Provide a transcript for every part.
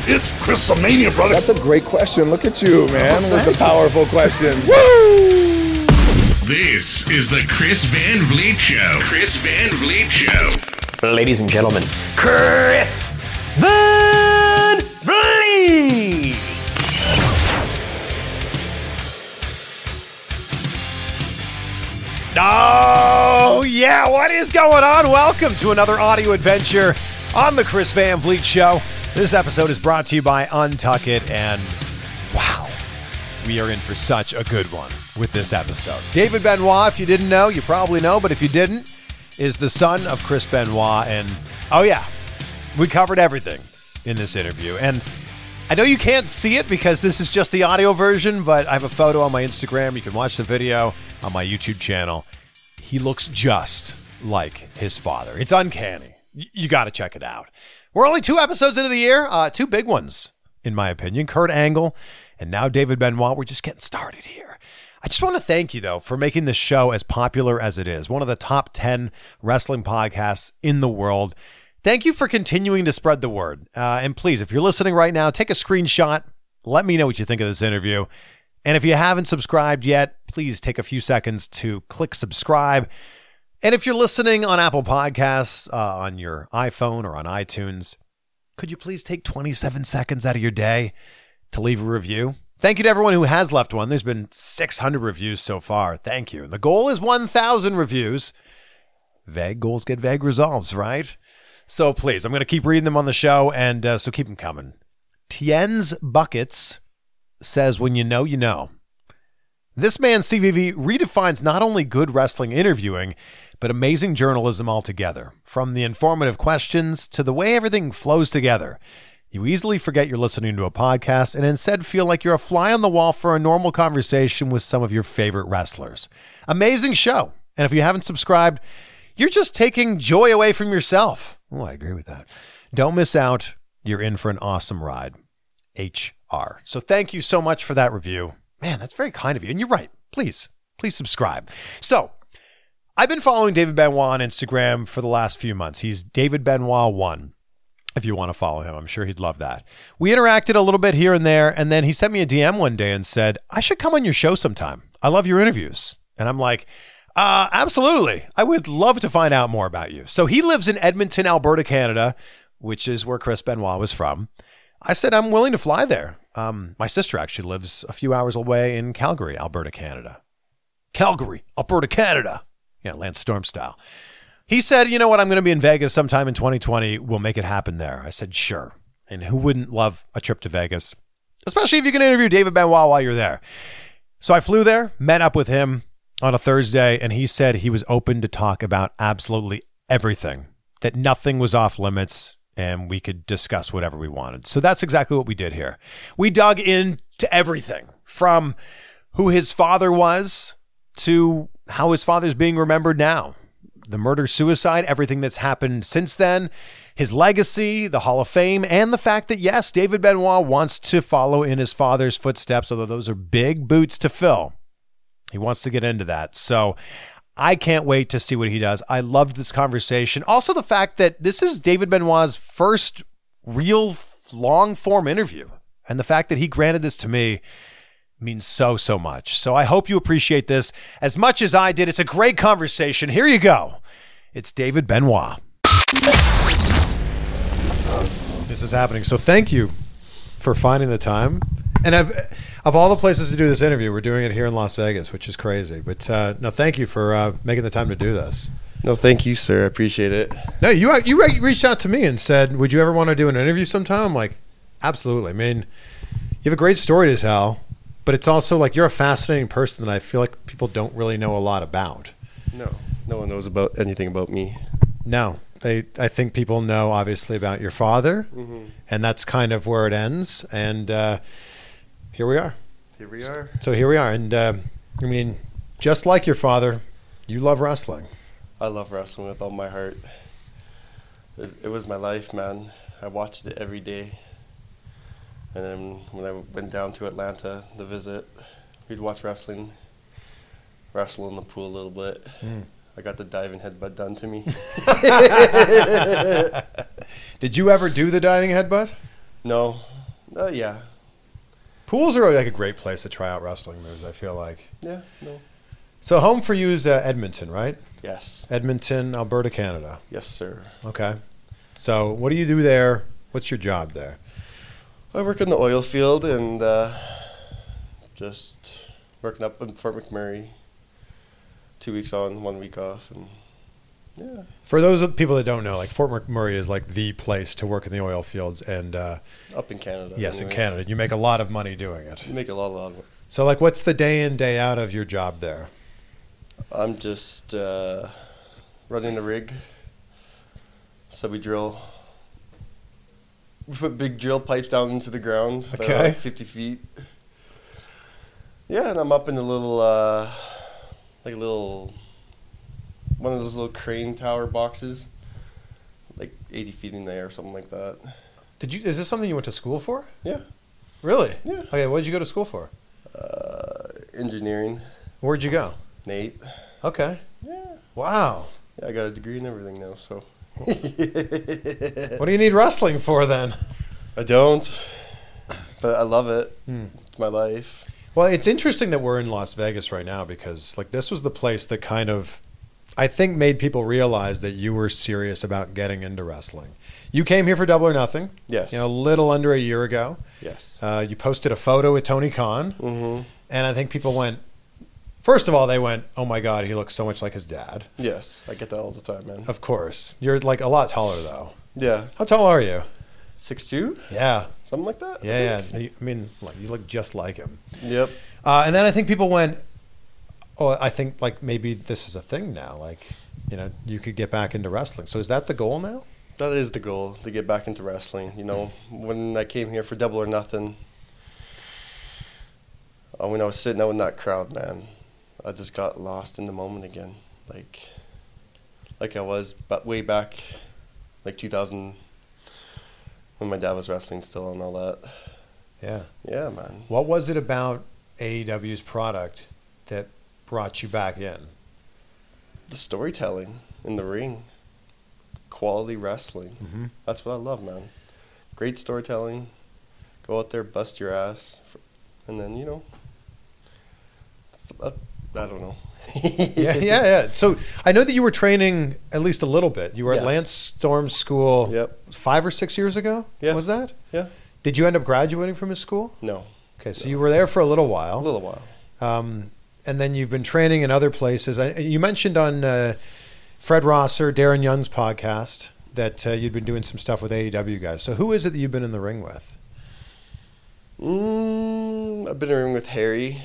It's Chris-a-mania, brother. That's a great question. Look at you, man, with the powerful questions. Woo! This is the Chris Van Vliet Show. Chris Van Vliet Show. Ladies and gentlemen, Chris Van Vliet! Oh, yeah, what is going on? Welcome to another audio adventure on the Chris Van Vliet Show. This episode is brought to you by Untuck It, and wow, we are in for such a good one with this episode. David Benoit, if you didn't know, you probably know, but if you didn't, is the son of Chris Benoit, and oh yeah, we covered everything in this interview. And I know you can't see it because this is just the audio version, but I have a photo on my Instagram. You can watch the video on my YouTube channel. He looks just like his father. It's uncanny. You got to check it out. We're only 2 episodes into the year, 2 big ones, in my opinion. Kurt Angle and now David Benoit. We're just getting started here. I just want to thank you, though, for making this show as popular as it is. One of the top 10 wrestling podcasts in the world. Thank you for continuing to spread the word. And please, if you're listening right now, take a screenshot. Let me know what you think of this interview. And if you haven't subscribed yet, please take a few seconds to click subscribe. And if you're listening on Apple Podcasts, on your iPhone or on iTunes, could you please take 27 seconds out of your day to leave a review? Thank you to everyone who has left one. There's been 600 reviews so far. Thank you. The goal is 1,000 reviews. Vague goals get vague results, right? So please, I'm going to keep reading them on the show, and so keep them coming. Tien's Buckets says, when you know, you know. This man, CVV, redefines not only good wrestling interviewing, but amazing journalism altogether. From the informative questions to the way everything flows together. You easily forget you're listening to a podcast and instead feel like you're a fly on the wall for a normal conversation with some of your favorite wrestlers. Amazing show. And if you haven't subscribed, you're just taking joy away from yourself. Oh, I agree with that. Don't miss out. You're in for an awesome ride. HR. So thank you so much for that review. Man, that's very kind of you. And you're right. Please subscribe. So I've been following David Benoit on Instagram for the last few months. He's David Benoit 1. If you want to follow him, I'm sure he'd love that. We interacted a little bit here and there, and then he sent me a DM one day and said, I should come on your show sometime. I love your interviews. And I'm like, absolutely. I would love to find out more about you. So he lives in Edmonton, Alberta, Canada, which is where Chris Benoit was from. I said, I'm willing to fly there. My sister actually lives a few hours away in Calgary, Alberta, Canada. Calgary, Alberta, Canada. Yeah, Lance Storm style. He said, you know what, I'm going to be in Vegas sometime in 2020. We'll make it happen there. I said, sure. And who wouldn't love a trip to Vegas, especially if you can interview David Benoit while you're there. So I flew there, met up with him on a Thursday, and he said he was open to talk about absolutely everything, that nothing was off limits, and we could discuss whatever we wanted. So that's exactly what we did here. We dug into everything, from who his father was to how his father's being remembered now. The murder-suicide, everything that's happened since then, his legacy, the Hall of Fame, and the fact that, yes, David Benoit wants to follow in his father's footsteps, although those are big boots to fill. He wants to get into that. So I can't wait to see what he does. I loved this conversation. Also, the fact that this is David Benoit's first real long-form interview, and the fact that he granted this to me means so much. So I hope you appreciate this as much as I did. It's a great conversation. Here you go. It's David Benoit. This is happening. So thank you for finding the time. And of all the places to do this interview, we're doing it here in Las Vegas, which is crazy. But no, thank you for making the time to do this. No, thank you, sir. I appreciate it. No, you reached out to me and said, would you ever want to do an interview sometime? I'm like, absolutely. I mean, you have a great story to tell. But it's also like you're a fascinating person that I feel like people don't really know a lot about. No one knows about anything about me. No. I think people know, obviously, about your father, and that's kind of where it ends. And here we are. So here we are. And, I mean, just like your father, you love wrestling. I love wrestling with all my heart. It was my life, man. I watched it every day. And then when I went down to Atlanta to visit, we'd watch wrestling, wrestle in the pool a little bit. I got the diving headbutt done to me. Did you ever do the diving headbutt? No. Yeah. Pools are like a great place to try out wrestling moves, I feel like. Yeah. No. So home for you is Edmonton, right? Yes. Edmonton, Alberta, Canada. Yes, sir. Okay. So what do you do there? What's your job there? I work in the oil field and just working up in Fort McMurray. 2 weeks on, 1 week off, and yeah. For those people that don't know, like Fort McMurray is like the place to work in the oil fields, and Up in Canada. yes, in anyways. Canada, you make a lot of money doing it. You make a lot of money. So, like, what's the day in, day out of your job there? I'm just running the rig. So we drill. We put big drill pipes down into the ground. They're Okay. like 50 feet. Yeah, and I'm up in a little, one of those little crane tower boxes. Like 80 feet in there or something like that. Is this something you went to school for? Yeah. Really? Yeah. Okay, what did you go to school for? Engineering. Where'd you go? Nate. Okay. Yeah. Wow. Yeah, I got a degree in everything now, so. What do you need wrestling for then? I don't, but I love it. Hmm. It's my life. Well, it's interesting that we're in Las Vegas right now because, like, this was the place that kind of, I think, made people realize that you were serious about getting into wrestling. You came here for Double or Nothing. Yes. You know, a little under a year ago. Yes. You posted a photo with Tony Khan, Mm-hmm. and I think people went. First of all, they went, "Oh my God, he looks so much like his dad." Yes, I get that all the time, man. Of course, you're like a lot taller though. Yeah. How tall are you? 6'2", Yeah, something like that. yeah. I mean, like, you look just like him. Yep. And then I think people went, "Oh, I think like maybe this is a thing now. Like, you know, you could get back into wrestling." So is that the goal now? That is the goal, to get back into wrestling. You know, when I came here for Double or Nothing, when I was sitting out in that crowd, man, I just got lost in the moment again. Like I was way back, like 2000, when my dad was wrestling still and all that. Yeah. Yeah, man. What was it about AEW's product that brought you back in? The storytelling in the ring. Quality wrestling. Mm-hmm. That's what I love, man. Great storytelling. Go out there, bust your ass. And then, you know, I don't know. Yeah. So I know that you were training at least a little bit. You were at Yes. Lance Storm's school Yep. 5 or 6 years ago? Yeah. Was that? Yeah. Did you end up graduating from his school? No. Okay, so you were there for a little while. A little while. And then you've been training in other places. You mentioned on Fred Rosser, Darren Young's podcast that you'd been doing some stuff with AEW guys. So who is it that you've been in the ring with? I've been in a ring with Harry.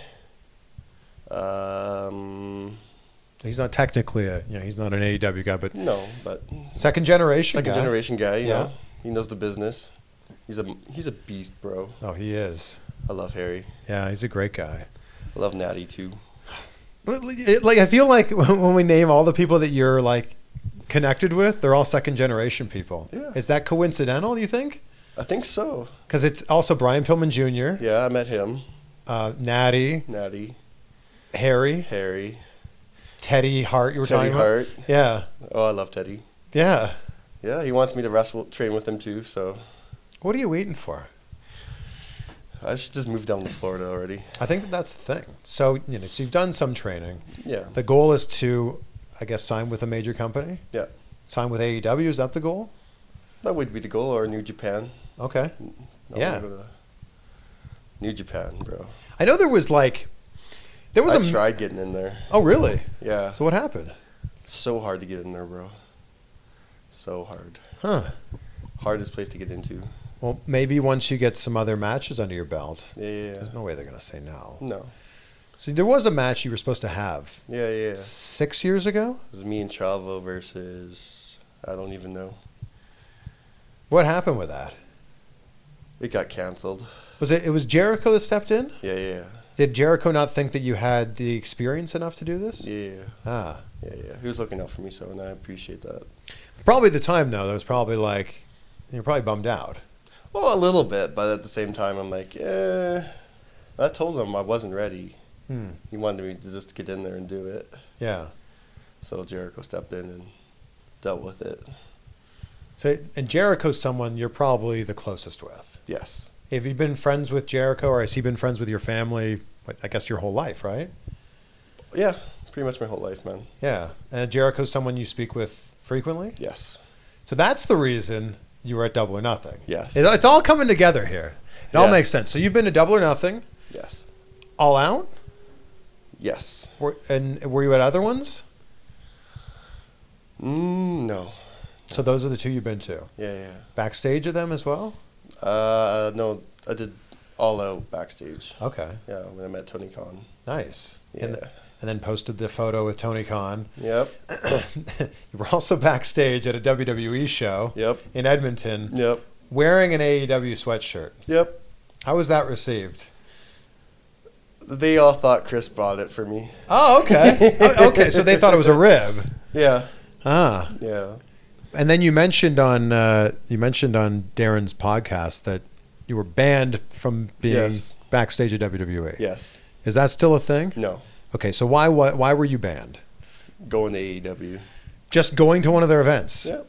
He's not technically he's not an AEW guy, but No, but second generation second guy. generation guy, you Yeah. know. He knows the business. He's a beast, bro. Oh, he is. I love Harry. Yeah, he's a great guy. I love Natty too. But, like, I feel like when we name all the people that you're like connected with, they're all second generation people. Yeah. Is that coincidental, do you think? I think so. Because it's also Brian Pillman Jr., Yeah, I met him. Natty, Natty, Harry, Teddy Hart, you were Teddy talking Hart. about? Yeah. Oh, I love Teddy. Yeah. Yeah, he wants me to train with him too, so What are you waiting for? I should just move down to Florida already. I think that's the thing. So, so you've done some training. Yeah. The goal is to, I guess, sign with a major company? Yeah. Sign with AEW, is that the goal? That would be the goal, or New Japan. Okay. I Yeah. wanna go to New Japan, bro. I know there was I tried getting in there. Oh, really? Yeah. So what happened? So hard to get in there, bro. So hard. Huh. Hardest place to get into. Well, maybe once you get some other matches under your belt. Yeah. There's no way they're going to say no. No. So there was a match you were supposed to have Yeah. 6 years ago? It was me and Chavo versus, I don't even know. What happened with that? It got canceled. It was Jericho that stepped in? Yeah. Did Jericho not think that you had the experience enough to do this? Yeah. Ah. Yeah. He was looking out for me, so, and I appreciate that. Probably at the time, though, that was probably like, you're probably bummed out. Well, a little bit, but at the same time, I'm like, I told him I wasn't ready. He wanted me to just get in there and do it. Yeah. So Jericho stepped in and dealt with it. So, and Jericho's someone you're probably the closest with. Yes. Have you been friends with Jericho, or has he been friends with your family? I guess your whole life, right? Yeah, pretty much my whole life, man. Yeah. And Jericho's someone you speak with frequently? Yes. So that's the reason you were at Double or Nothing. Yes. It's all coming together here. It all Yes. makes sense. So you've been to Double or Nothing, Yes. All Out, Yes. and were you at other ones? No. So those are the two you've been to. Yeah. Backstage of them as well? No, I did All Out backstage. Okay. Yeah, when I met Tony Khan. Nice. Yeah. And then posted the photo with Tony Khan. Yep. You were also backstage at a WWE show Yep. in Edmonton Yep. wearing an AEW sweatshirt. Yep. How was that received? They all thought Chris bought it for me. Oh, okay. Okay, so they thought it was a rib. Yeah. Ah. Yeah. And then you mentioned on Darren's podcast that you were banned from being Yes. backstage at WWE. Yes. Is that still a thing? No. Okay, so why were you banned? Going to AEW. Just going to one of their events. Yep.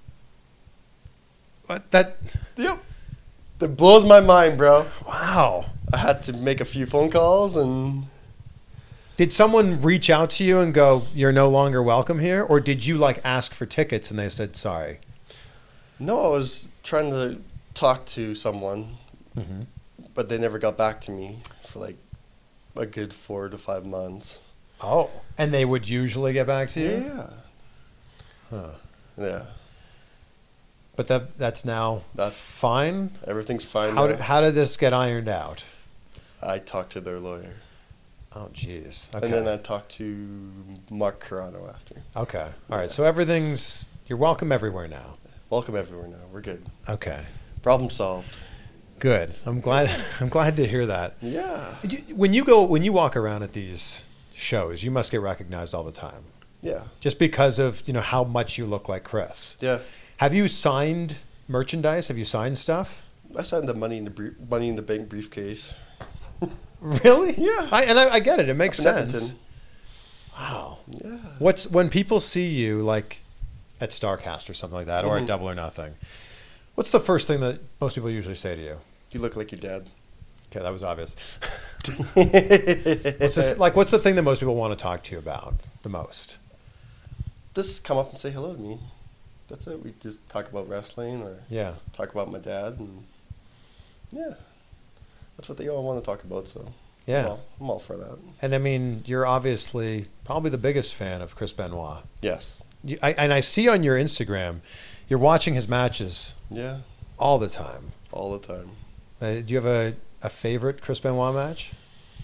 What that? Yep. That blows my mind, bro. Wow. I had to make a few phone calls and Did someone reach out to you and go, "You're no longer welcome here," or did you like ask for tickets and they said sorry? no, I was trying to talk to someone, Mm-hmm. but they never got back to me for like a good 4 to 5 months. Oh, and they would usually get back to you. Yeah. Huh. Yeah. But that's now That's- fine. Everything's fine How now. how did this get ironed out? I talked to their lawyer. Oh, jeez. Okay. And then I talked to Mark Carano after. Okay. All right. Yeah. So you're welcome everywhere now. Welcome everywhere now. We're good. Okay. Problem solved. Good. I'm glad to hear that. Yeah. When you walk around at these shows, you must get recognized all the time. Yeah. Just because of, how much you look like Chris. Yeah. Have you signed merchandise? Have you signed stuff? I signed the Money in the Bank briefcase. Really? Yeah. I get it. It makes Up in sense. Edmonton. Wow. Yeah. When people see you like at StarCast or something like that, or at Mhm. Double or Nothing, what's the first thing that most people usually say to you? You look like your dad. Okay, that was obvious. What's the thing that most people want to talk to you about the most? Just come up and say hello to me. That's it. We just talk about wrestling or Yeah. talk about my dad, and yeah, that's what they all want to talk about. So Yeah. I'm all for that. And I mean, you're obviously probably the biggest fan of Chris Benoit. Yes. And I see on your Instagram, you're watching his matches Yeah. all the time. All the time. Do you have a favorite Chris Benoit match?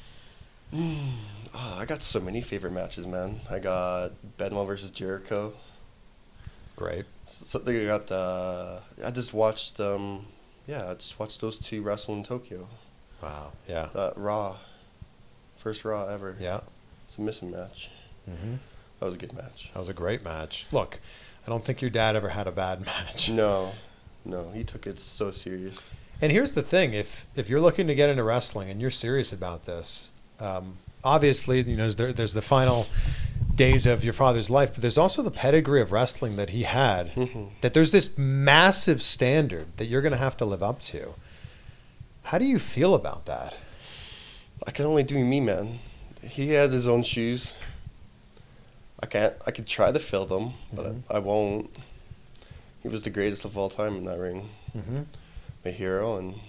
Oh, I got so many favorite matches, man. I got Benoit versus Jericho. Great. So they got I just watched I just watched those two wrestle in Tokyo. Wow. Yeah. That Raw. First Raw ever. Yeah. Submission match. Mm-hmm. That was a good match. That was a great match. Look, I don't think your dad ever had a bad match. No, he took it so serious. And here's the thing: if you're looking to get into wrestling and you're serious about this, obviously, there's the final days of your father's life, but there's also the pedigree of wrestling that he had. Mhm. That there's this massive standard that you're going to have to live up to. How do you feel about that? I can only do me, man. He had his own shoes. I could try to fill them, but Mhm. I won't. He was the greatest of all time in that ring. Mm-hmm. My hero, and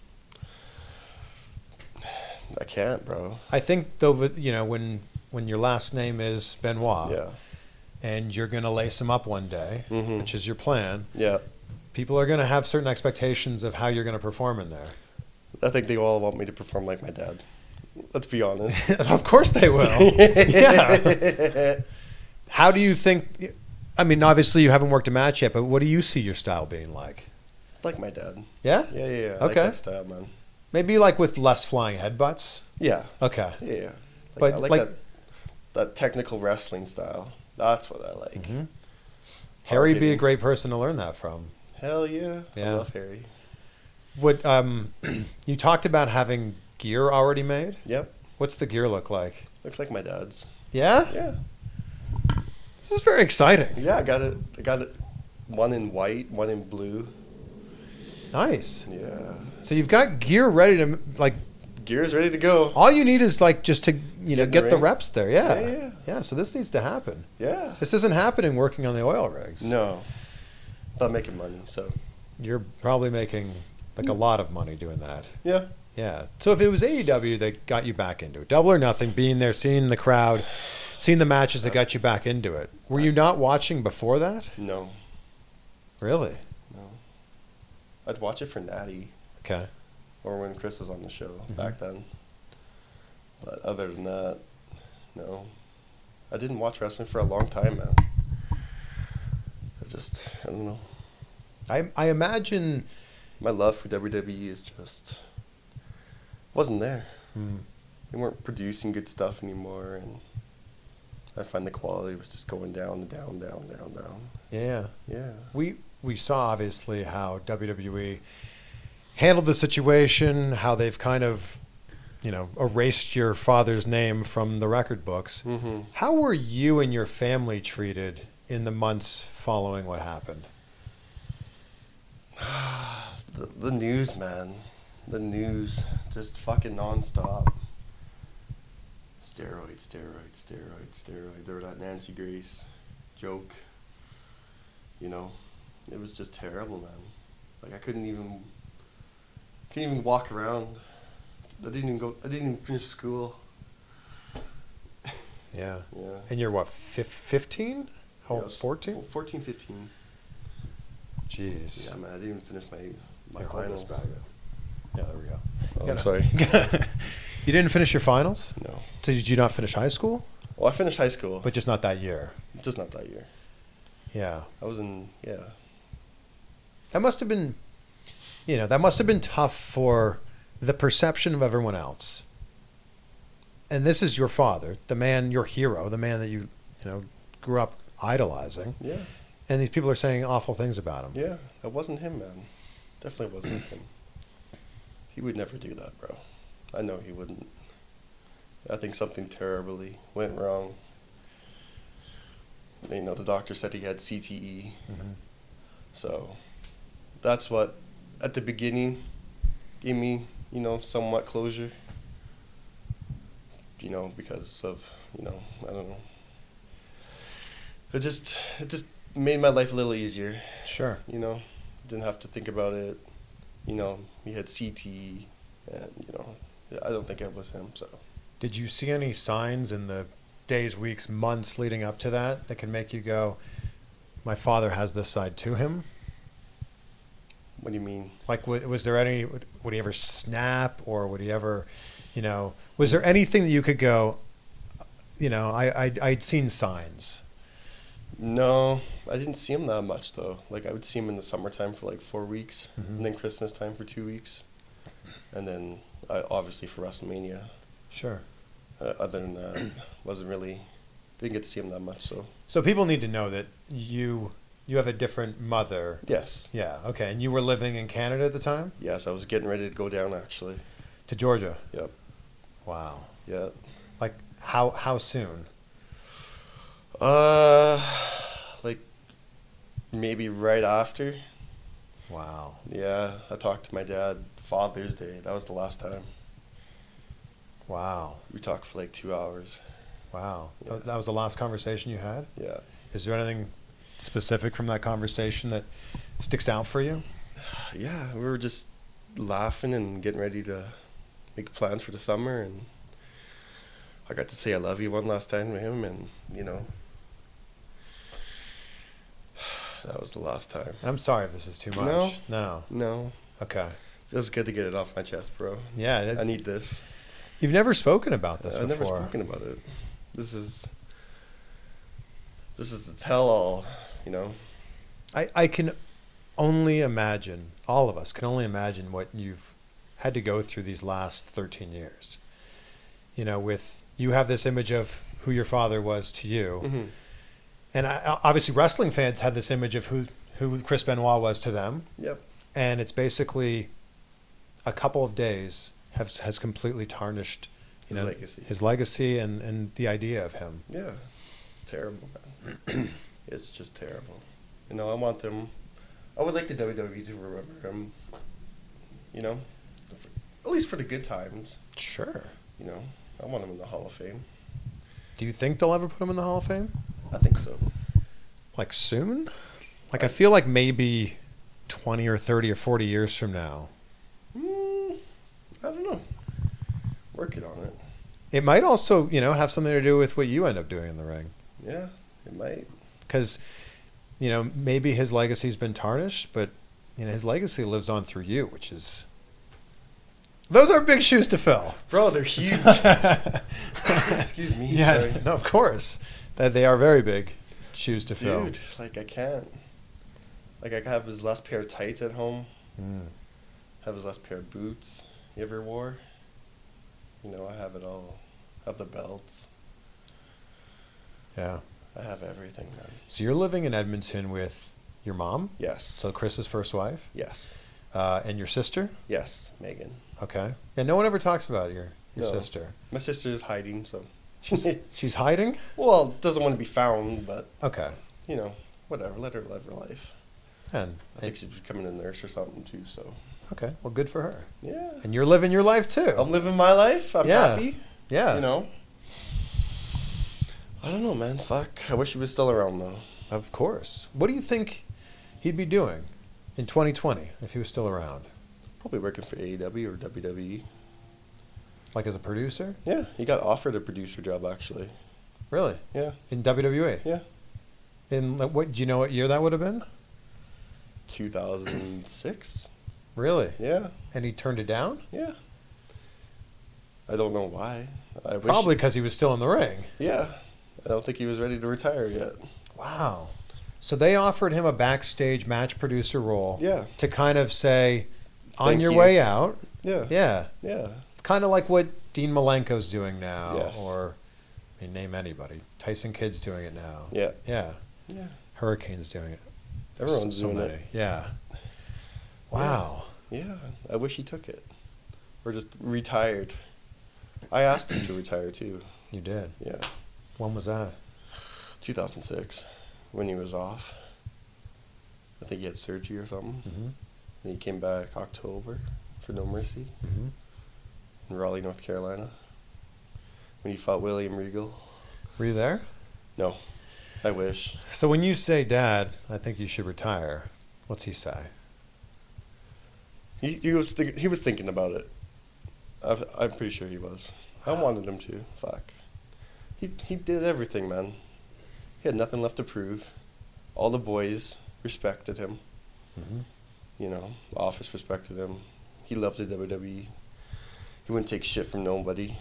I can't, bro. I think though, when your last name is Benoit, Yeah. and you're going to lace him up one day, Mhm. which is your plan, Yeah. people are going to have certain expectations of how you're going to perform in there. I think they all want me to perform like my dad. Let's be honest. Of course they will. Yeah. How do you think? I mean, obviously you haven't worked a match yet, but what do you see your style being like? Like my dad. Yeah? Yeah. I like Okay. that style, man. Maybe like with less flying headbutts? Yeah. Okay. Yeah. But I like like- that technical wrestling style. That's what I like. Mm-hmm. Harry'd be a hitting. great person to learn that from. Hell yeah. Yeah. I love Harry. What you talked about having gear already made? Yep. What's the gear look like? Looks like my dad's. Yeah? Yeah. This is very exciting. Yeah, I got it one in white, one in blue. Nice. Yeah. So you've got gear ready to, like, Gear's ready to go. all you need is, like, just to, get the ring. reps there. Yeah. Yeah. Yeah, so this needs to happen. Yeah. This isn't happening working on the oil rigs. No. Not making money, so. You're probably making, like, a lot of money doing that. Yeah. Yeah. So if it was AEW that got you back into it, Double or Nothing, being there, seeing the crowd, seeing the matches that got you back into it, were you not watching before that? No. Really? No. I'd watch it for Natty Okay. or when Chris was on the show back then. But other than that, no. I didn't watch wrestling for a long time, man. I don't know. I imagine. My love for WWE is just wasn't there. They weren't producing good stuff anymore, and I find the quality was just going down, down, down, down, down. Yeah. Yeah. We saw obviously how WWE handled the situation, how they've kind of, erased your father's name from the record books. Mm-hmm. How were you and your family treated in the months following what happened? The news, man. The news, just fucking nonstop. Steroids. There was that Nancy Grace joke. It was just terrible, man. Like I couldn't even walk around. I didn't even finish school. Yeah. Yeah. And you're what, 15? How Yeah, I old? was 14? 14, 15. Jeez. Yeah, man, I didn't even finish my Here, hold this finals. back up. Yeah, there we go. Oh, You I'm gotta- sorry. You didn't finish your finals? No. So did you not finish high school? Well, I finished high school, But just not that year. just not that year. Yeah. I was in, yeah. That must have been, tough for the perception of everyone else. And this is your father, the man, your hero, the man that you grew up idolizing. Yeah. And these people are saying awful things about him. Yeah, that wasn't him, man. Definitely wasn't him. He would never do that, bro. I know he wouldn't. I think something terribly went wrong. The doctor said he had CTE. Mhm. So that's what, at the beginning, gave me, somewhat closure. Because of, I don't know. It just made my life a little easier. Sure. Didn't have to think about it. He had CTE, and, I don't think it was him, so. Did you see any signs in the days, weeks, months leading up to that can make you go, my father has this side to him? What do you mean? Like, was there any, would he ever snap, or would he ever, was there anything that you could go, I'd seen signs? No, I didn't see him that much, though. Like, I would see him in the summertime for, 4 weeks, Mhm. and then Christmas time for 2 weeks, and then, obviously, for WrestleMania. Sure. Other than that, didn't get to see him that much, so. So people need to know that you have a different mother. Yes. Yeah, okay. And you were living in Canada at the time? Yes, I was getting ready to go down, actually. To Georgia? Yep. Wow. Yeah. Like, how soon? Maybe right after. Wow. Yeah, I talked to my dad Father's Day. That was the last time. Wow. We talked for 2 hours. Wow. Yeah. That was the last conversation you had? Yeah. Is there anything specific from that conversation that sticks out for you? Yeah, we were just laughing and getting ready to make plans for the summer, and I got to say I love you one last time to him, and, that was the last time. And I'm sorry if this is too much. No. No. Okay. Feels good to get it off my chest, bro. Yeah. I need this. You've never spoken about this I've before. never spoken about it. This is the tell-all, I can only imagine, all of us can only imagine what you've had to go through these last 13 years. With, you have this image of who your father was to you. Mm-hmm. And obviously wrestling fans had this image of who Chris Benoit was to them. Yep. And it's basically a couple of days has completely tarnished his legacy and the idea of him. Yeah. It's terrible, man. It's just terrible. You know, I want them. I would like the WWE to remember him. You know, at least for the good times. Sure. You know, I want him in the Hall of Fame. Do you think they'll ever put him in the Hall of Fame? I think so. Like soon? Like I feel like maybe 20 or 30 or 40 years from now. I don't know. Working on it. It might also, have something to do with what you end up doing in the ring. Yeah, it might. Because, maybe his legacy's been tarnished, but, his legacy lives on through you, which is... Those are big shoes to fill. Bro, they're huge. Excuse me. Yeah, Sorry. no, of course. They are very big shoes to fill. Dude, like I can't. Like I have his last pair of tights at home. Have his last pair of boots he ever wore. I have it all. I have the belts. Yeah. I have everything, man. So you're living in Edmonton with your mom? Yes. So Chris's first wife? Yes. And your sister? Yes, Megan. Okay. Yeah, no one ever talks about your No. sister. My sister is hiding, so. She's hiding? Well, doesn't want to be found, but, Okay. whatever. Let her live her life. And I think she's becoming a nurse or something, too, so. okay, well, good for her. Yeah. And you're living your life too. I'm living my life. I'm Yeah. happy. Yeah. I don't know, man. Fuck. I wish he was still around, though. Of course. What do you think he'd be doing in 2020 if he was still around? Probably working for AEW or WWE. Like as a producer? Yeah, he got offered a producer job, actually. Really? Yeah. In WWE? Yeah. In what? Do you know what year that would have been? 2006. Really? Yeah. And he turned it down? Yeah. I don't know why. Probably because he was still in the ring. Yeah. I don't think he was ready to retire yet. Wow. So they offered him a backstage match producer role. Yeah. To kind of say, on Thank your you. way out. Yeah. Yeah. Yeah. Kind of like what Dean Malenko's doing now. Yes. Or, name anybody. Tyson Kidd's doing it now. Yeah. Yeah. Yeah. Hurricane's doing it. Everyone's So doing many. it. Yeah. Wow. Yeah. I wish he took it. Or just retired. I asked him to retire, too. You did. Yeah. When was that? 2006. When he was off. I think he had surgery or something. Mm-hmm. And he came back October for No Mercy Mm-hmm. in Raleigh, North Carolina. When he fought William Regal. Were you there? No. I wish. So when you say, Dad, I think you should retire, what's he say? He was thinking about it. I'm pretty sure he was. I wanted him to. Fuck. He did everything, man. He had nothing left to prove. All the boys respected him. Mm-hmm. The office respected him. He loved the WWE. He wouldn't take shit from nobody.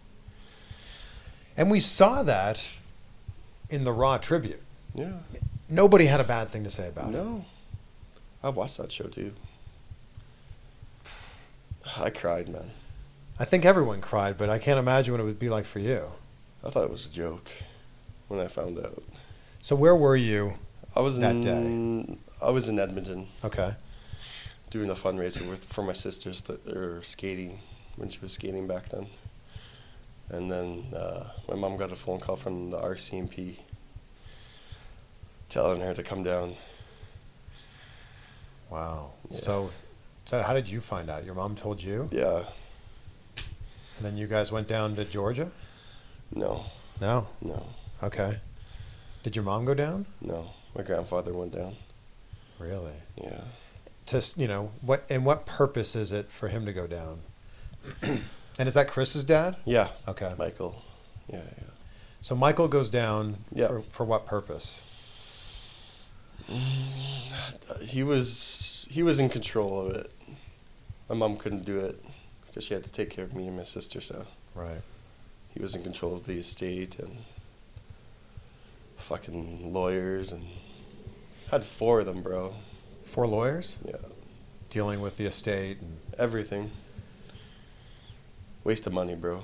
And we saw that in the Raw tribute. Yeah. Nobody had a bad thing to say about it. No. I watched that show too. I cried, man. I think everyone cried, but I can't imagine what it would be like for you. I thought it was a joke when I found out. So where were you I was that day? I was in Edmonton Okay. doing a fundraiser for my sisters that are skating when she was skating back then. And then my mom got a phone call from the RCMP telling her to come down. Wow. Yeah. So how did you find out? Your mom told you? Yeah. And then you guys went down to Georgia? No. No. No. Okay. Did your mom go down? No. My grandfather went down. Really? Yeah. What purpose is it for him to go down? And is that Chris's dad? Yeah. Okay. Michael. Yeah. So Michael goes down Yeah. for what purpose? He was in control of it. My mom couldn't do it because she had to take care of me and my sister, so Right. he was in control of the estate and fucking lawyers and had 4 of them, bro. 4 lawyers Yeah. dealing with the estate and Everything. Waste of money, bro.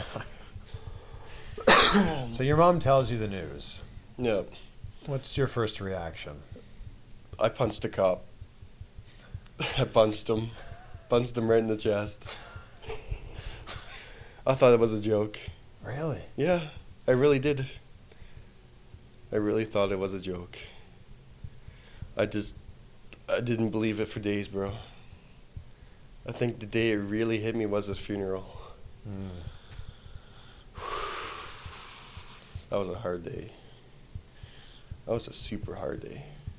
so your mom tells you the news. Yeah. What's your first reaction? I punched a cop. I punched him. Punched him right in the chest. I thought it was a joke. Really? Yeah, I really did. I really thought it was a joke. I didn't believe it for days, bro. I think the day it really hit me was his funeral. That was a hard day. That was a super hard day.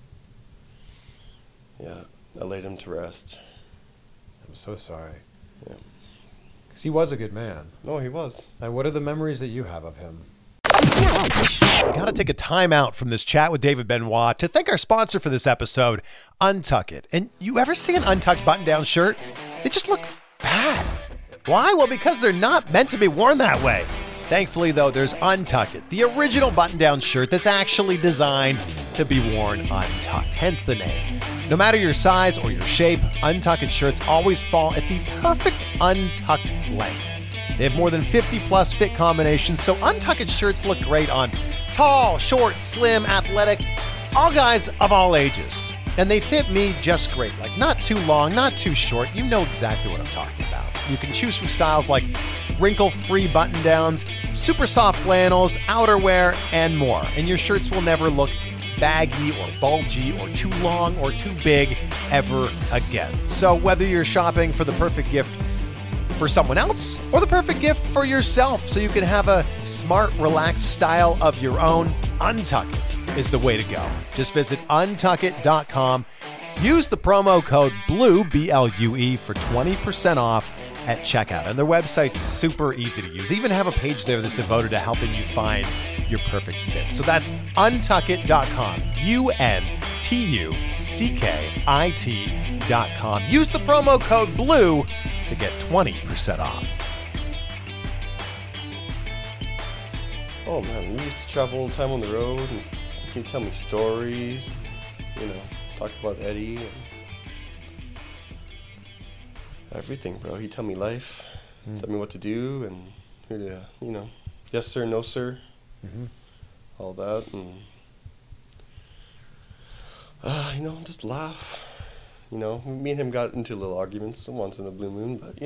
Yeah, I laid him to rest. I'm so sorry. Yeah. Because he was a good man. No, he was. And what are the memories that you have of him? Got to take a time out from this chat with David Benoit to thank our sponsor for this episode, Untuck It. And you ever see an untucked button-down shirt? They just look bad. Why? Well, because they're not meant to be worn that way. Thankfully, though, there's Untuck It, the original button-down shirt that's actually designed to be worn untucked, hence the name. No matter your size or your shape, Untuck It shirts always fall at the perfect untucked length. They have more than 50-plus fit combinations, so Untuck It shirts look great on tall, short, slim, athletic, all guys of all ages. And they fit me just great, like not too long, not too short. You know exactly what I'm talking about. You can choose from styles like wrinkle-free button-downs, super soft flannels, outerwear, and more. And your shirts will never look baggy or bulgy or too long or too big ever again. So whether you're shopping for the perfect gift for someone else or the perfect gift for yourself so you can have a smart, relaxed style of your own, Untuck It is the way to go. Just visit untuckit.com. Use the promo code BLUE, B-L-U-E, for 20% off at checkout. And their website's super easy to use. They even have a page there that's devoted to helping you find your perfect fit. So that's untuckit.com, UNTUCKIT.com. Use the promo code BLUE to get 20% off. Oh man, we used to travel all the time on the road, and he'd tell me stories, talk about Eddie and everything, bro. He'd tell me life, tell me what to do, and who to, yes sir, no sir, all that, and just laugh. Me and him got into little arguments once in a blue moon, but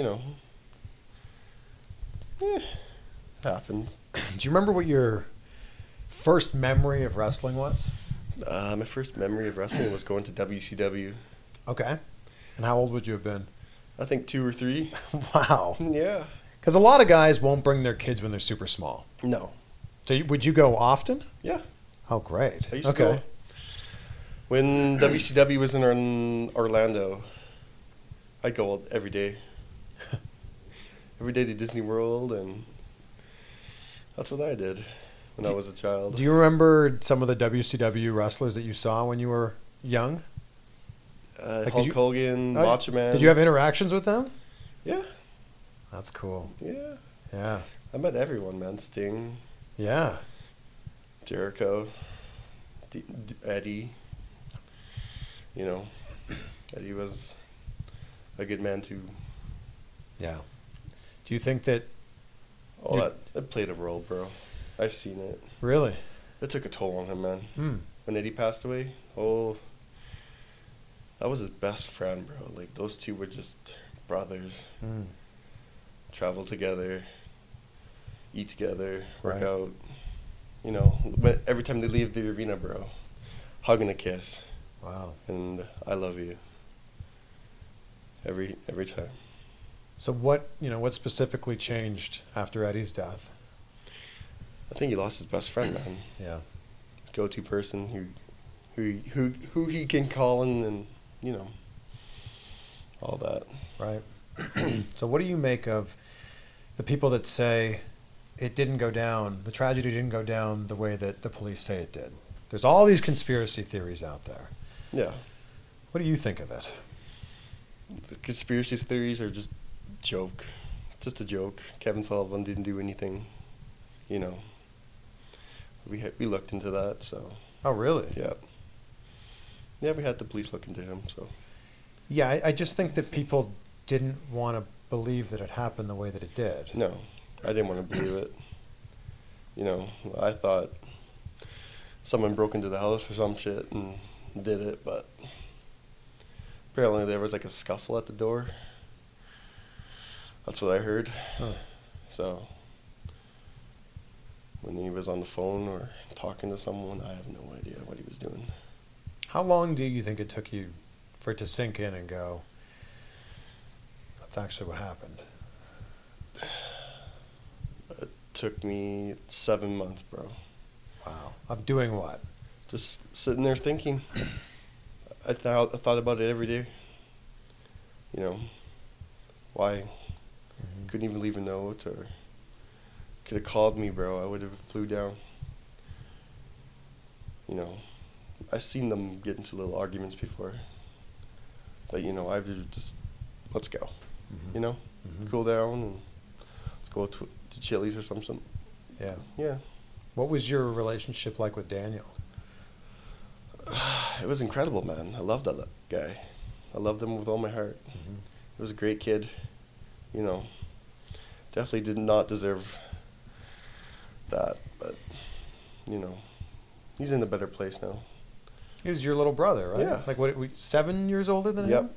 it happens. Do you remember what your first memory of wrestling was? My first memory of wrestling was going to WCW. Okay. And how old would you have been? I think 2 or 3. Wow. Yeah. Because a lot of guys won't bring their kids when they're super small. No. So would you go often? Yeah. Oh, great. I used to go. When WCW was in Orlando, I'd go every day. Every day to Disney World, and that's what I did when I was a child. Do you remember some of the WCW wrestlers that you saw when you were young? Hulk Hogan, Macho Man. Did you have interactions with them? Yeah. That's cool. Yeah. Yeah. I met everyone, man. Sting. Yeah. Jericho. Eddie. Eddie was a good man too. Yeah. Do you think that... Oh, that played a role, bro. I seen it. Really? It took a toll on him, man. When Eddie passed away, that was his best friend, bro. Like, those two were just brothers. Travel together, eat together, work out. Every time they leave the arena, bro, hug and a kiss. Wow. And I love you. Every time. So what specifically changed after Eddie's death? I think he lost his best friend, man. Yeah. His go-to person who he can call and all that. Right. So what do you make of the people that say it didn't go down, the tragedy didn't go down the way that the police say it did? There's all these conspiracy theories out there. Yeah. What do you think of it? The conspiracy theories are just joke. Just a joke. Kevin Sullivan didn't do anything. We looked into that, so. Oh, really? Yeah. Yeah, we had the police look into him, so. Yeah, I just think that people didn't want to believe that it happened the way that it did. No, I didn't want to believe it. I thought someone broke into the house or some shit and did it, but apparently there was like a scuffle at the door. That's what I heard. Huh. So when he was on the phone or talking to someone, I have no idea what he was doing. How long do you think it took you for it to sink in and go, that's actually what happened? It took me 7 months, bro. Wow. Of doing what? Just sitting there thinking. I thought about it every day. You know, why? Couldn't even leave a note, or could have called me, bro. I would have flew down. You know, I've seen them get into little arguments before. But, you know, I would just, let's go. You know, cool down and let's go to Chili's or something. Yeah. Yeah. What was your relationship like with Daniel? It was incredible, man. I loved that guy. I loved him with all my heart. He was a great kid. You know, definitely did not deserve that, but, you know, he's in a better place now. He was your little brother, right? Yeah. Like, what, 7 years older than him?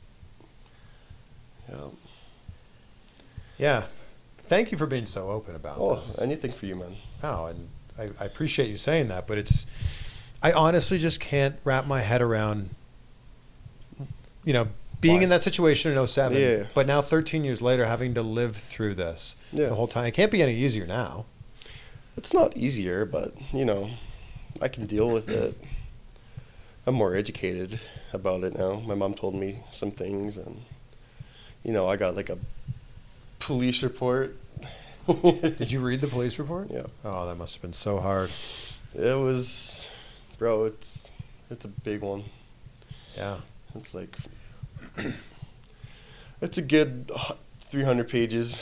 Yep. Yeah. Thank you for being so open about this. Anything for you, man. Oh, and I appreciate you saying that, but I honestly just can't wrap my head around, you know, being in that situation in 07, Yeah. but now 13 years later having to live through this the whole time. It can't be any easier now. It's not easier, but, you know, I can deal with it. I'm more educated about it now. My mom told me some things, and, you know, I got like a police report. Did you read the police report? Yeah. Oh, that must have been so hard. It was, bro, it's a big one. Yeah. It's like, it's a good 300 pages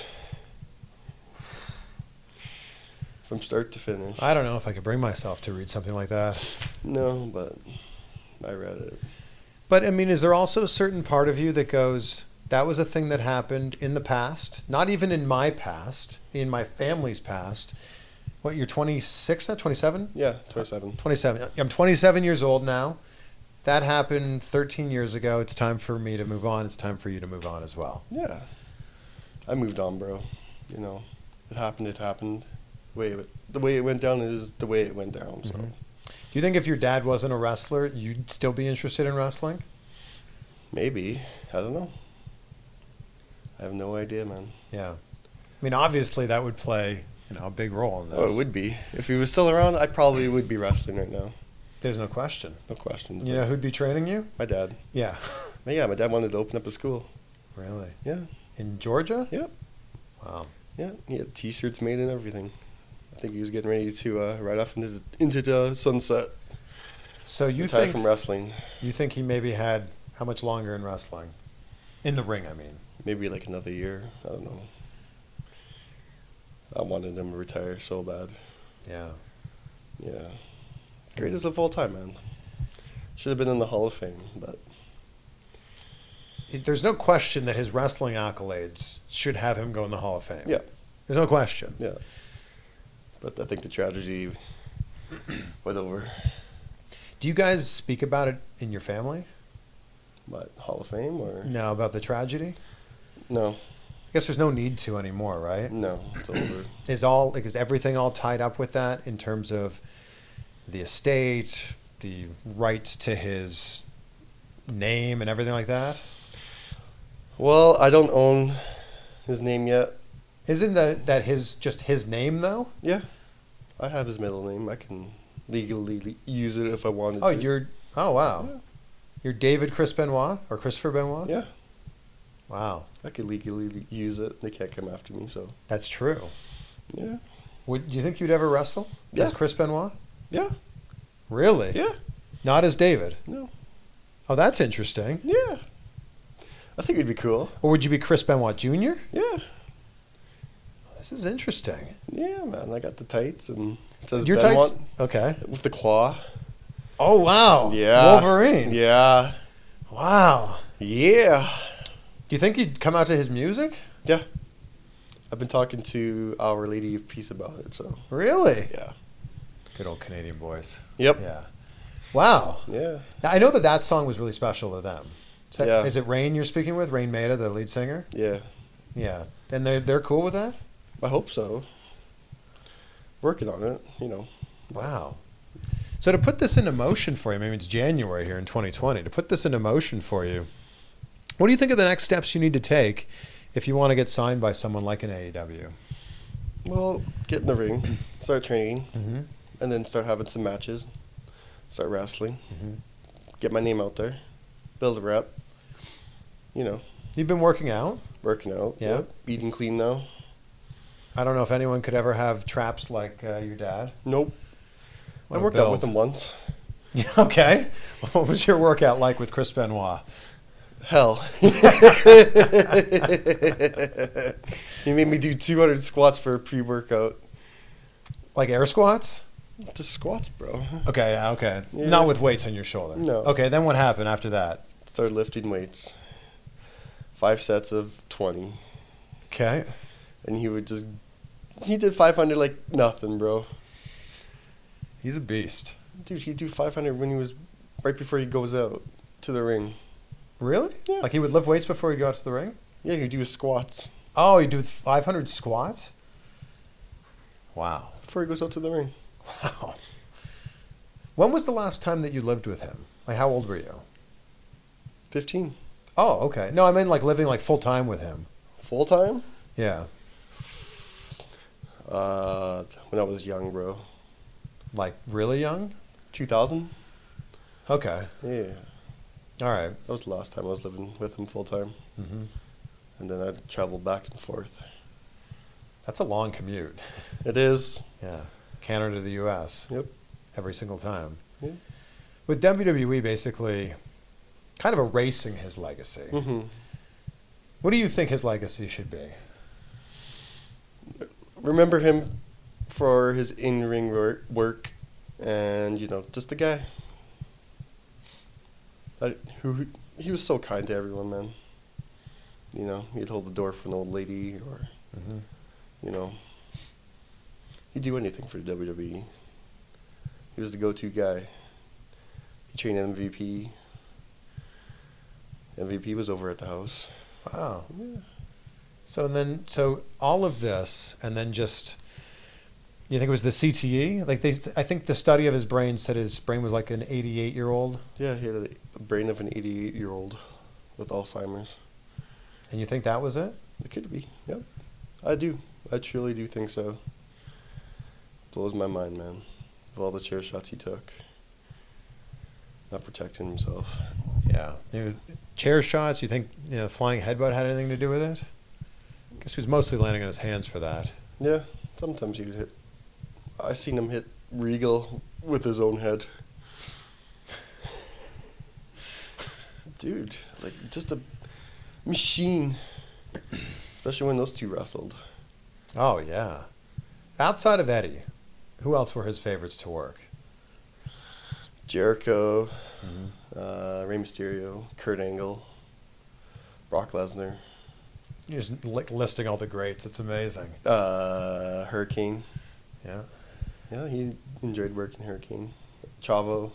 from start to finish. I don't know if I could bring myself to read something like that. No, but I read it. But, I mean, is there also a certain part of you that goes, that was a thing that happened in the past, not even in my past, in my family's past. What, you're 26 now, 27? Yeah, 27. 27. I'm 27 years old now. That happened 13 years ago. It's time for me to move on. It's time for you to move on as well. Yeah. I moved on, bro. You know, it happened. The way it went down is the way it went down, so. Do you think if your dad wasn't a wrestler, you'd still be interested in wrestling? Maybe. I don't know. I have no idea, man. Yeah. I mean, obviously that would play, you know, a big role in this. Oh, it would be. If he was still around, I probably would be wrestling right now. There's no question. No question. You know who'd be training you? My dad. Yeah. Yeah, my dad wanted to open up a school. Really? Yeah. In Georgia? Yep. Wow. Yeah, he had T-shirts made and everything. I think he was getting ready to ride off into the sunset. So you Retire think from wrestling? You think he maybe had how much longer in wrestling? In the ring, I mean. Maybe like another year. I don't know. I wanted him to retire so bad. Yeah. Yeah. Greatest of all time, man. Should have been in the Hall of Fame, but There's no question that his wrestling accolades should have him go in the Hall of Fame. yeah, There's no question. yeah. But I think the tragedy went over. Do you guys speak about it in your family? What, Hall of Fame or? No, about the tragedy? No, I guess there's no need to anymore, right? no, it's over. Is everything all tied up with that in terms of the estate, the rights to his name and everything like that? Well, I don't own his name yet. Isn't that just his name though? Yeah, I have his middle name. I can legally use it if I wanted to. Oh wow. Yeah. You're David Chris Benoit or Christopher Benoit? Yeah, Wow. I could legally use it. They can't come after me, so. That's true. Yeah. Do you think you'd ever wrestle Yeah. as Chris Benoit? Yeah. Really? Yeah. Not as David? No. Oh, that's interesting. Yeah. I think it'd be cool. Or would you be Chris Benoit Jr.? Yeah. This is interesting. Yeah, man. I got the tights and it says Your Benoit tights? Okay. with the claw. Oh, wow. Yeah. Wolverine. Yeah. Wow. Yeah. Do you think you'd come out to his music? Yeah. I've been talking to Our Lady of Peace about it, so. Really? Yeah. Good old Canadian boys. Yep. Yeah. Wow. Yeah. I know that song was really special to them. Yeah. Is it Rain you're speaking with? Rain Maida, the lead singer? Yeah. Yeah. And they're cool with that? I hope so. Working on it, you know. Wow. So to put this into motion for you, maybe it's January here in 2020, to put this into motion for you, what do you think are the next steps you need to take if you want to get signed by someone like an AEW? Well, get in the ring, start training, Mm-hmm. and then start having some matches, start wrestling, Mm-hmm. get my name out there, build a rep, You've been working out? working out, Yeah. eating clean now. I don't know if anyone could ever have traps like your dad. Nope. What I a worked out with build. him once. Yeah, okay. What was your workout like with Chris Benoit? Hell. He made me do 200 squats for a pre-workout. Like air squats? Just squats, bro. Okay, yeah, okay. Yeah. Not with weights on your shoulder. No. Okay, then what happened after that? Started lifting weights. 5 sets of 20. Okay. And he did 500 like nothing, bro. He's a beast. Dude, he'd do 500 when he was right before he goes out to the ring. Really? Yeah. Like he would lift weights before he'd go out to the ring? Yeah, he'd do his squats Oh, he'd do 500 squats? Wow. before he goes out to the ring. Wow. When was the last time that you lived with him? Like, how old were you? 15. Oh, okay. No, I mean like living like full time with him. Full time? Yeah. When I was young, bro. Like really young? 2000? Okay. Yeah. All right. That was the last time I was living with him full time. Mm-hmm. And then I'd travel back and forth. That's a long commute. It is. Yeah. Canada to the U.S. Yep. Every single time. Yeah. With WWE basically kind of erasing his legacy. Mm-hmm. What do you think his legacy should be? Remember him for his in-ring work and, just the guy. He was so kind to everyone, man. He'd hold the door for an old lady or, Mm-hmm. He'd do anything for the WWE. He was the go-to guy. He trained MVP. MVP was over at the house. Wow. Yeah. So all of this, and then just, you think it was the CTE? Like I think the study of his brain said his brain was like an 88-year-old. Yeah, he had a brain of an 88-year-old with Alzheimer's. And you think that was it? It could be, yep. I do. I truly do think so. Blows my mind, man. Of all the chair shots he took. Not protecting himself. Yeah. Chair shots, you think flying headbutt had anything to do with it? I guess he was mostly landing on his hands for that. Yeah, sometimes he would hit. I seen him hit Regal with his own head. Dude, like just a machine. Especially when those two wrestled. Oh, yeah. Outside of Eddie, who else were his favorites to work? Jericho, Mm-hmm. Rey Mysterio, Kurt Angle, Brock Lesnar, You're just listing all the greats. It's amazing. Hurricane. Yeah. Yeah, he enjoyed working Hurricane. Chavo,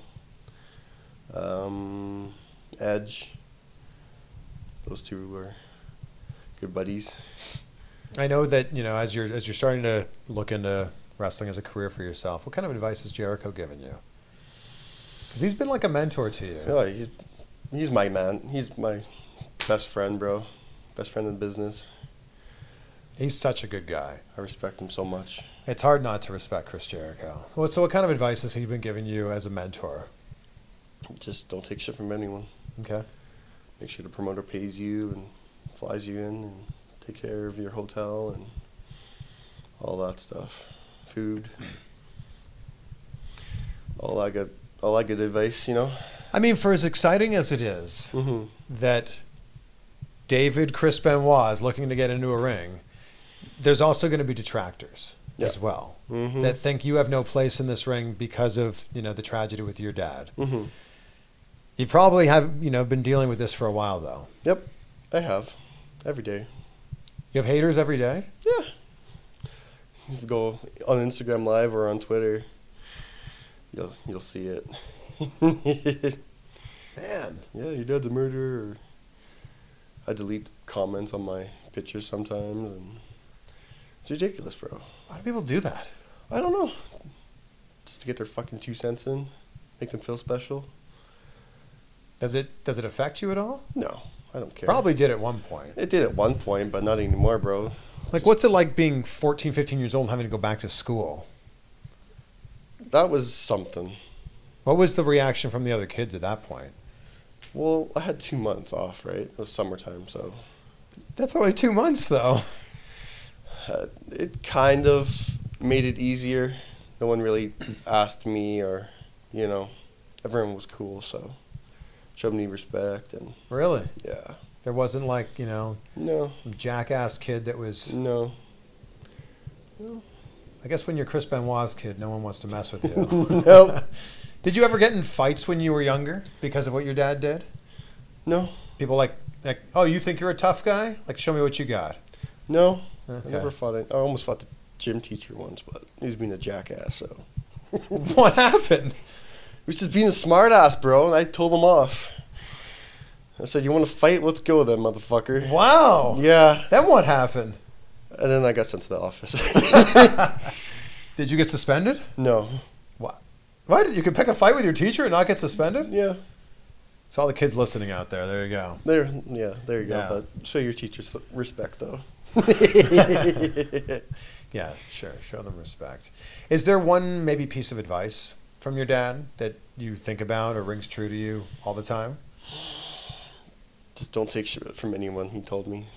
Edge. Those two were good buddies. I know that, as you're starting to look into wrestling as a career for yourself, what kind of advice has Jericho given you? Because he's been like a mentor to you. Yeah, he's my man. He's my best friend, bro. Best friend in the business. He's such a good guy. I respect him so much. It's hard not to respect Chris Jericho. So what kind of advice has he been giving you as a mentor? Just don't take shit from anyone. Okay. Make sure the promoter pays you and flies you in and take care of your hotel and all that stuff. Food. All that good advice, I mean, for as exciting as it is Mm-hmm. that Chris Benoit is looking to get into a ring, there's also going to be detractors as well Mm-hmm. that think you have no place in this ring because of, the tragedy with your dad. Mm-hmm. You probably have, been dealing with this for a while, though. Yep, I have. Every day. You have haters every day? Yeah. If you go on Instagram Live or on Twitter, you'll see it. Man. Yeah, your dad's a murderer. Or I delete comments on my pictures sometimes, and it's ridiculous, bro. Why do people do that? I don't know. just to get their fucking 2 cents in, make them feel special. Does it affect you at all? No, I don't care. Probably did at one point. It did at one point, but not anymore, bro. Like, what's it like being 14, 15 years old and having to go back to school? That was something. What was the reaction from the other kids at that point? Well, I had 2 months off, right? It was summertime, so That's only 2 months, though. it kind of made it easier. No one really asked me, or, everyone was cool, so showed me respect, and Really? yeah. There wasn't like, No, some jackass kid that was... no. I guess when you're Chris Benoit's kid, no one wants to mess with you. Nope. Did you ever get in fights when you were younger because of what your dad did? No, People like, oh, you think you're a tough guy? Like, show me what you got. no. Okay. I never fought it. I almost fought the gym teacher once, but he was being a jackass, so. What happened? He was just being a smart ass, bro, and I told him off. I said, "You want to fight? Let's go then, motherfucker." Wow. Yeah. Then what happened? And then I got sent to the office. Did you get suspended? No. What? What? You could pick a fight with your teacher and not get suspended? Yeah. So all the kids listening out there, there you go. There you go. Yeah. But show your teachers respect, though. Yeah, sure. Show them respect. Is there one maybe piece of advice from your dad that you think about or rings true to you all the time? Just don't take shit from anyone, he told me.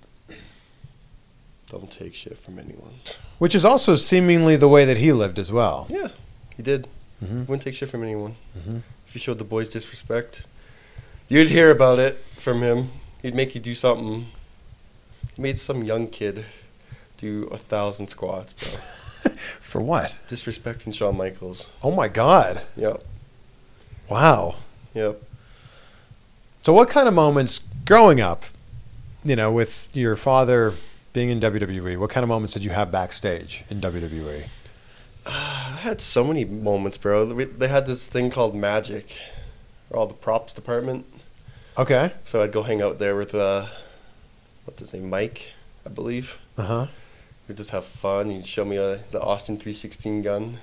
Don't take shit from anyone. Which is also seemingly the way that he lived as well. Yeah, he did. Mhm. Wouldn't take shit from anyone. Mhm. If you showed the boys disrespect, you'd hear about it from him. He'd make you do something. He made some young kid do 1,000 squats, bro. For what? Disrespecting Shawn Michaels. Oh my God. Yep. Wow. Yep. So what kind of moments growing up, with your father being in WWE, what kind of moments did you have backstage in WWE? I had so many moments, bro. They had this thing called Magic, or all the props department. Okay. So I'd go hang out there with, what's his name, Mike, I believe. Uh-huh. We'd just have fun. He'd show me the Austin 316 gun.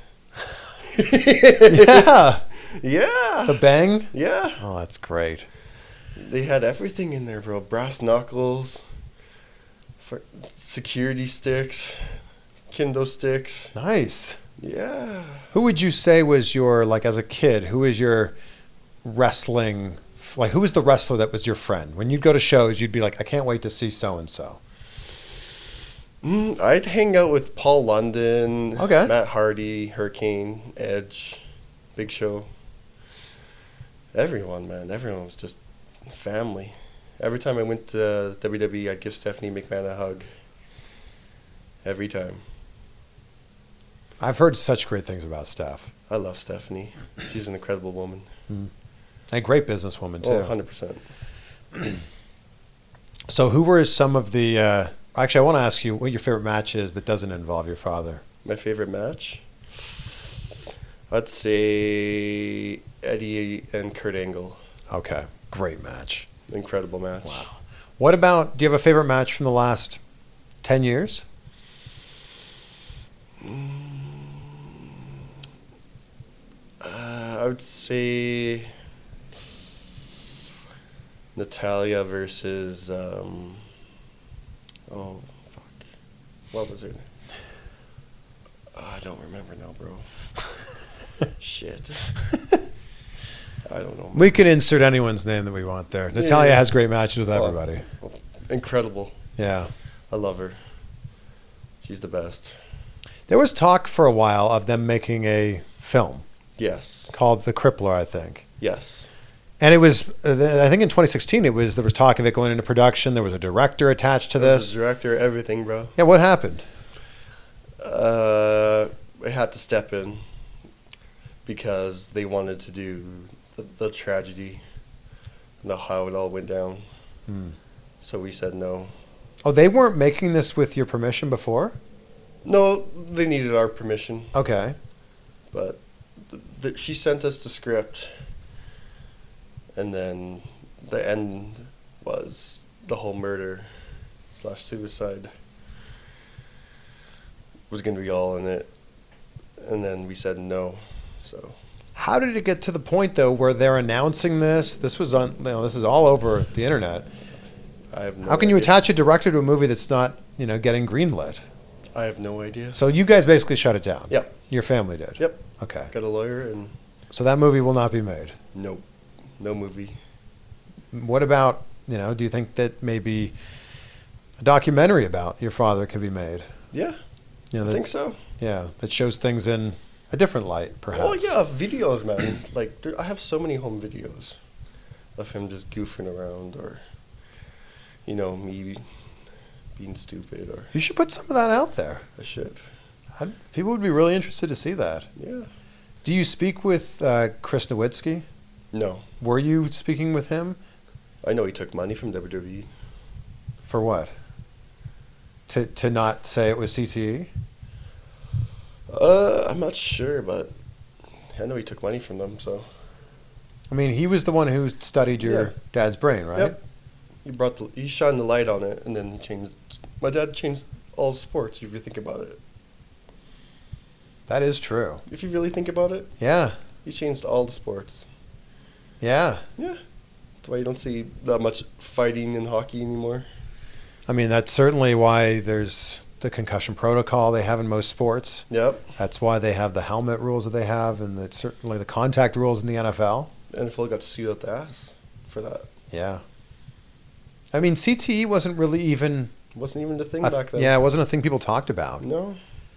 Yeah. Yeah. The bang? Yeah. Oh, that's great. They had everything in there, bro. Brass knuckles, security sticks, kendo sticks. Nice. Yeah. Who would you say was your, like as a kid, who was your wrestling, like who was the wrestler that was your friend? When you'd go to shows, you'd be like, I can't wait to see so-and-so. I'd hang out with Paul London, Okay. Matt Hardy, Hurricane, Edge, Big Show. Everyone, man. Everyone was just family. Every time I went to WWE, I'd give Stephanie McMahon a hug. Every time. I've heard such great things about Steph. I love Stephanie. She's an incredible woman. And a great businesswoman, too. Oh, 100%. So who were some of the... actually, I want to ask you what your favorite match is that doesn't involve your father. My favorite match? I'd say Eddie and Kurt Angle. Okay. Great match. Incredible match. Wow. What about... Do you have a favorite match from the last 10 years? I would say Natalia versus oh fuck, what was her name? I don't remember now, bro. Shit. I don't know. We can insert anyone's name that we want there. Natalia Yeah. has great matches with everybody. Incredible. Yeah. I love her. She's the best. There was talk for a while of them making a film Yes. called The Crippler, I think. Yes. And it was, I think in 2016, there was talk of it going into production. There was a director attached to this. The director, everything, bro. Yeah, what happened? I had to step in because they wanted to do the tragedy and how it all went down. So we said no. Oh, they weren't making this with your permission before? No, they needed our permission, Okay. but she sent us the script, and then the end was the whole murder/suicide was going to be all in it. And then we said no. So How did it get to the point though where they're announcing this? This was on. This is all over the internet. I have no How can you idea. attach a director to a movie that's not getting greenlit? I have no idea. So you guys basically shut it down. Yep. Your family did. Yep. Okay. Got a lawyer and So that movie will not be made. nope. No movie. What about, do you think that maybe a documentary about your father could be made? Yeah, I That, think so. Yeah, that shows things in a different light, perhaps. Oh yeah, videos, man. Like I have so many home videos of him just goofing around, or me being stupid, or You should put some of that out there. I should. People would be really interested to see that. Yeah. Do you speak with Chris Nowitzki? No, Were you speaking with him? I know he took money from WWE. For what? To not say it was CTE? I'm not sure, but I know he took money from them. So I mean, he was the one who studied your Yeah. dad's brain, right? Yep. He shined the light on it, and then he changed. My dad changed all sports. If you think about it, That is true. if you really think about it, Yeah. he changed all the sports. Yeah. Yeah. That's why you don't see that much fighting in hockey anymore. I mean, that's certainly why there's the concussion protocol they have in most sports. Yep. That's why they have the helmet rules that they have, and it's certainly the contact rules in the NFL. NFL got sued out the ass for that. Yeah. I mean, CTE wasn't really even It wasn't even the thing back then. Yeah, it wasn't a thing people talked about. No.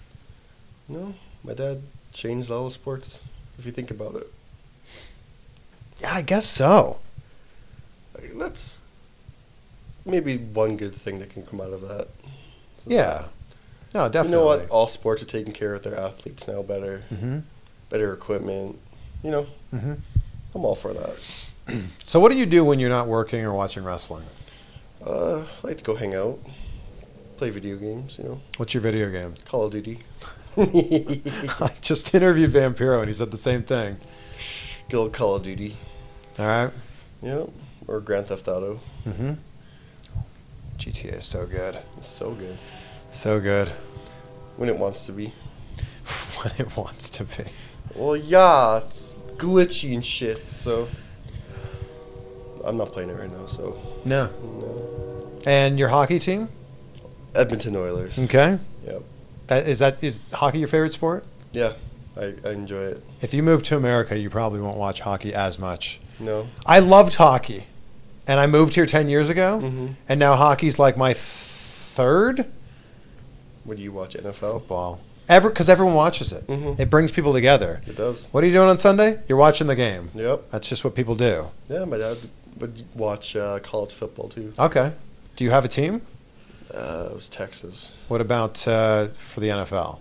My dad changed all the sports, if you think about it. Yeah, I guess so. Like, that's maybe one good thing that can come out of that. Yeah. No, definitely. You know what? All sports are taking care of their athletes now better. Mm-hmm. Better equipment. Mm-hmm. I'm all for that. So what do you do when you're not working or watching wrestling? I like to go hang out, play video games, What's your video game? Call of Duty. I just interviewed Vampiro, and he said the same thing. Good old Call of Duty. All right. Or Grand Theft Auto. Mm-hmm. GTA is so good. It's so good. So good. When it wants to be. When it wants to be. Well, yeah, it's glitchy and shit, so I'm not playing it right now, so No. no. And your hockey team? Edmonton Oilers. Okay. Yep. Is hockey your favorite sport? Yeah, I enjoy it. If you move to America, you probably won't watch hockey as much. No. I loved hockey, and I moved here 10 years ago, Mm-hmm. and now hockey's like my third What do you watch, NFL? football. Because everyone watches it. Mhm. It brings people together. It does. What are you doing on Sunday? You're watching the game. Yep. That's just what people do. Yeah, my dad would watch college football, too. Okay. Do you have a team? It was Texas. What about for the NFL?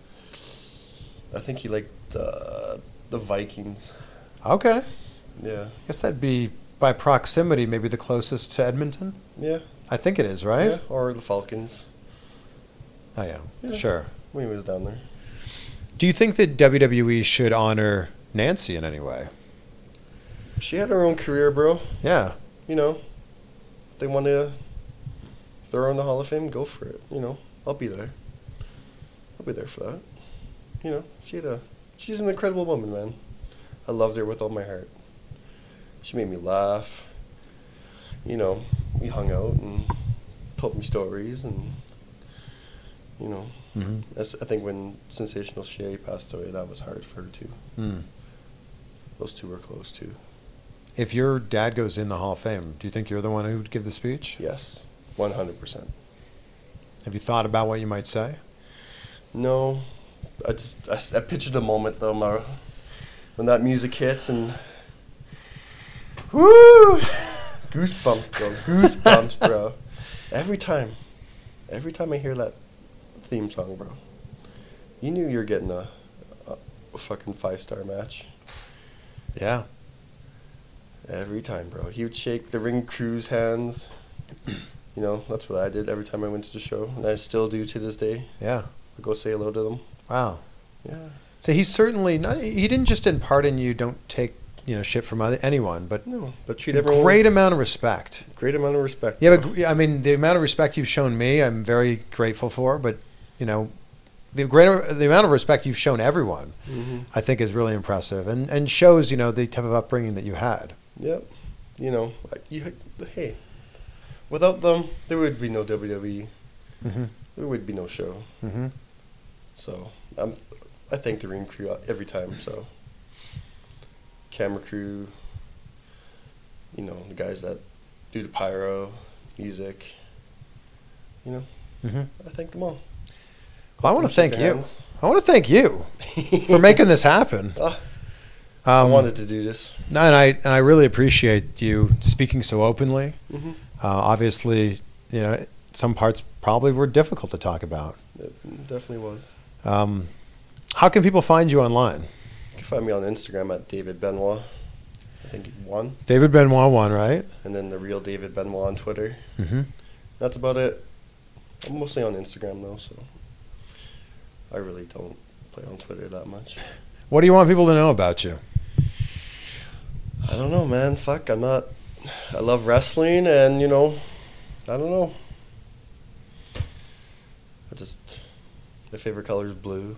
I think he liked the Vikings. Okay. Yeah. I guess that'd be, by proximity, maybe the closest to Edmonton. Yeah. I think it is, right? Yeah. Or the Falcons Oh, yeah. Yeah. Sure. when he was down there. Do you think that WWE should honor Nancy in any way? She had her own career, bro. Yeah. If they want to throw her in the Hall of Fame, go for it. I'll be there. I'll be there for that. She's an incredible woman, man. I loved her with all my heart. She made me laugh. We hung out and told me stories, and Mm-hmm. I think when Sensational Sherry passed away, that was hard for her too. Mm. Those two were close too. If your dad goes in the Hall of Fame, do you think you're the one who would give the speech? Yes, 100%. Have you thought about what you might say? No, I pictured the moment though, Mara, when that music hits and woo, goosebumps, bro, goosebumps, bro. Every time I hear that theme song, bro, you knew you were getting a fucking 5-star match. Yeah. Every time, bro. He would shake the ring crew's hands. That's what I did every time I went to the show, and I still do to this day. Yeah. I go say hello to them. Wow. Yeah. So he's certainly not, he didn't just impart in you, don't take shit from anyone, but No, but treat a everyone great amount of respect. great amount of respect. Yeah, bro. but I mean, the amount of respect you've shown me, I'm very grateful for. But the amount of respect you've shown everyone, I think, is really impressive, and shows the type of upbringing that you had. Yep. Hey, without them, there would be no WWE. There would be no show. So I thank the ring crew every time. So camera crew, the guys that do the pyro, music. I thank them all. Well, I want to thank you. I want to thank you for making this happen. I wanted to do this. No, and I really appreciate you speaking so openly. Obviously, some parts probably were difficult to talk about. It definitely was. How can people find you online? You can find me on Instagram at David Benoit. I think 1. David Benoit 1, right? And then the real David Benoit on Twitter. That's about it. I'm mostly on Instagram though, so I really don't play on Twitter that much. What do you want people to know about you? I don't know, man. Fuck, I love wrestling, and I don't know. My favorite color is blue.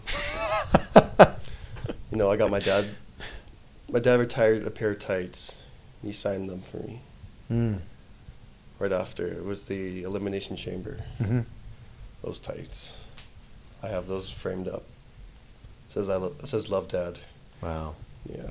I got my dad. My dad retired a pair of tights. He signed them for me. Right after. It was the Elimination Chamber. Those tights. I have those framed up. It says "Love, Dad." Wow. Yeah.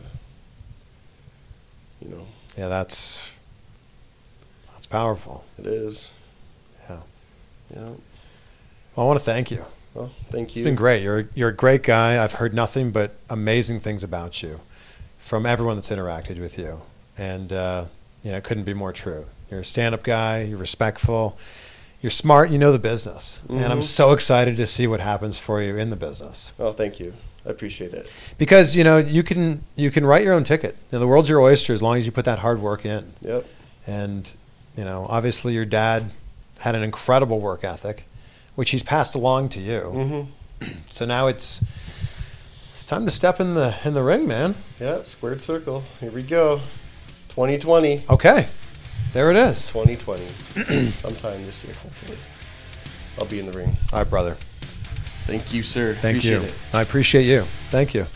Yeah, that's powerful. It is. Yeah. Yeah. Well, I want to thank you. Well, thank you. It's been great. You're a great guy. I've heard nothing but amazing things about you from everyone that's interacted with you, and it couldn't be more true. You're a stand-up guy. You're respectful. You're smart. You know the business, and I'm so excited to see what happens for you in the business. Oh, thank you. I appreciate it. Because you can write your own ticket. The world's your oyster as long as you put that hard work in. Yep. And obviously your dad had an incredible work ethic, which he's passed along to you. So now it's time to step in the ring, man. Yeah, squared circle. Here we go. 2020. Okay. There it is. 2020. Sometime this year, hopefully. I'll be in the ring. All right, brother. Thank you, sir. Thank you. Appreciate it. I appreciate you. Thank you.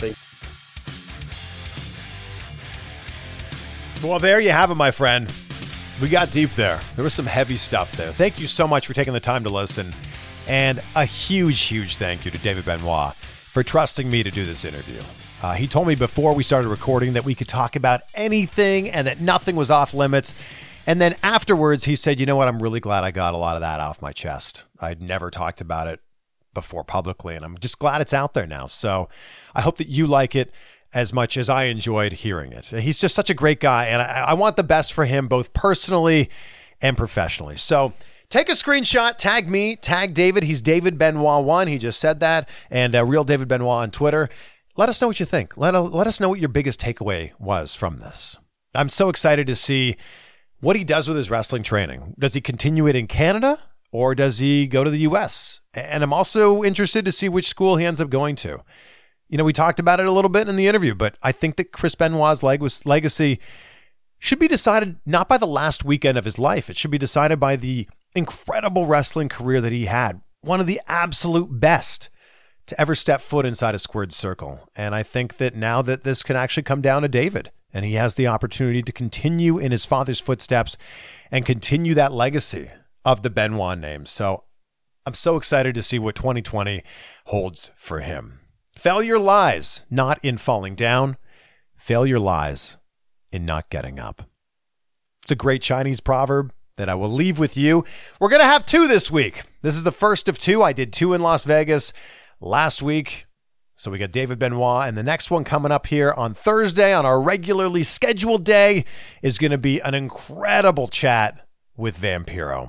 Well, there you have it, my friend. We got deep there. There was some heavy stuff there. Thank you so much for taking the time to listen. And a huge, huge thank you to David Benoit for trusting me to do this interview. He told me before we started recording that we could talk about anything and that nothing was off limits. And then afterwards, he said, you know what? I'm really glad I got a lot of that off my chest. I'd never talked about it before publicly, and I'm just glad it's out there now. So I hope that you like it as much as I enjoyed hearing it. He's just such a great guy, and I want the best for him, both personally and professionally. So take a screenshot, tag me, tag David. He's David Benoit 1. He just said that. And Real David Benoit on Twitter. Let us know what you think. Let us know what your biggest takeaway was from this. I'm so excited to see what he does with his wrestling training. Does he continue it in Canada, or does he go to the U.S.? And I'm also interested to see which school he ends up going to. We talked about it a little bit in the interview, but I think that Chris Benoit's legacy should be decided not by the last weekend of his life. It should be decided by the incredible wrestling career that he had. One of the absolute best to ever step foot inside a squared circle. And I think that now that this can actually come down to David, and he has the opportunity to continue in his father's footsteps and continue that legacy of the Benoit name. So I'm so excited to see what 2020 holds for him. Failure lies not in falling down. Failure lies in not getting up. It's a great Chinese proverb that I will leave with you. We're going to have 2 this week. This is the first of 2. I did 2 in Las Vegas last week. So we got David Benoit, and the next one coming up here on Thursday on our regularly scheduled day is going to be an incredible chat with Vampiro.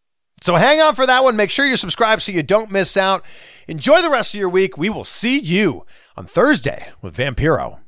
So hang on for that one. Make sure you're subscribed so you don't miss out. Enjoy the rest of your week. We will see you on Thursday with Vampiro.